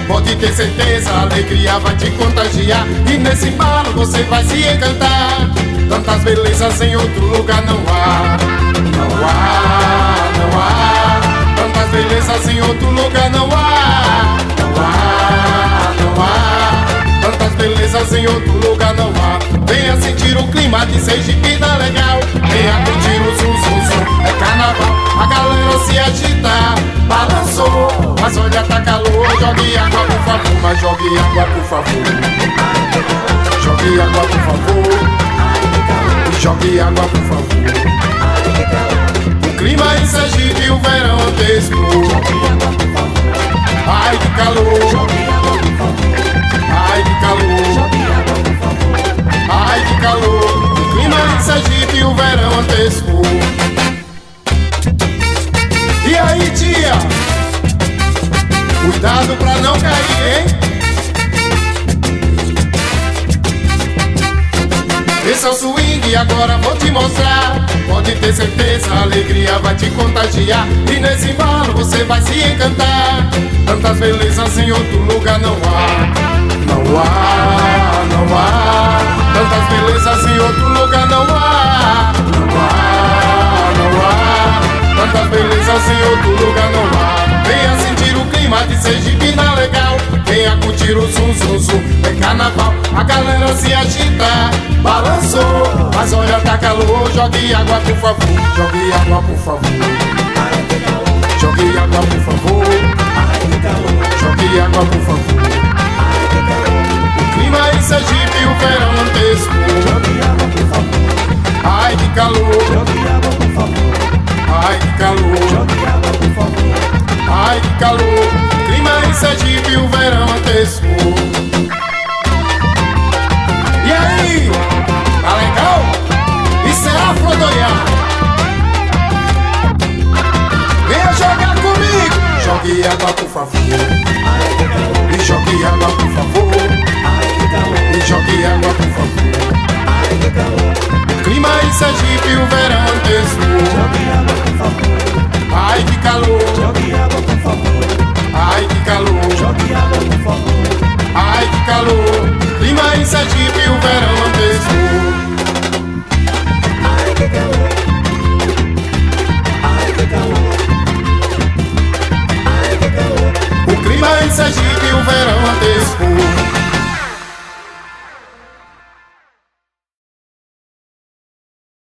Pode ter certeza, a alegria vai te contagiar. E nesse embalo você vai se encantar. Tantas belezas em outro lugar não há. Não há, não há. Tantas belezas em outro lugar não há. Não há, não há. Tantas belezas em outro lugar não há. Venha sentir o clima de Sergipe da legal. Venha curtir o zum zum zum, é carnaval. A galera se agita, balançou. Mas olha, tá calor, jogue água por favor. Mas jogue água por favor. Jogue água por favor. Jogue água por favor. O clima em Sergipe, o verão antecipou. Ai que calor. Ai que calor. Ai que calor. O clima em Sergipe, o verão antecipou. E aí, tia? Cuidado pra não cair, hein? Esse é o swing e agora vou te mostrar. Pode ter certeza, a alegria vai te contagiar. E nesse embalo você vai se encantar. Tantas belezas em outro lugar não há. Não há, não há. Tantas belezas em outro lugar não há. Não há, não há. Tantas belezas em outro lugar não há. Venha sentir o clima de Sergipe na legal. Venha curtir o zum zum zum, é carnaval. A galera se agita, balançou. Mas olha, tá calor, jogue água por favor. Jogue água por favor. Jogue água por favor. Jogue água por favor. O clima em Sergipe, o verão antecipou. Ai que calor. Ai que calor. Ai que calor. Clima em Sergipe, o verão antecipou. E aí? Tá legal? Isso é afrodoiar. Venha jogar comigo. Jogue água por favor. E jogue água por favor. E jogue água por favor. Clima em Sergipe, o verão antecipou. Ai que calor. Ai que calor. Ai que calor. Clima em Sergipe, o verão antecipou.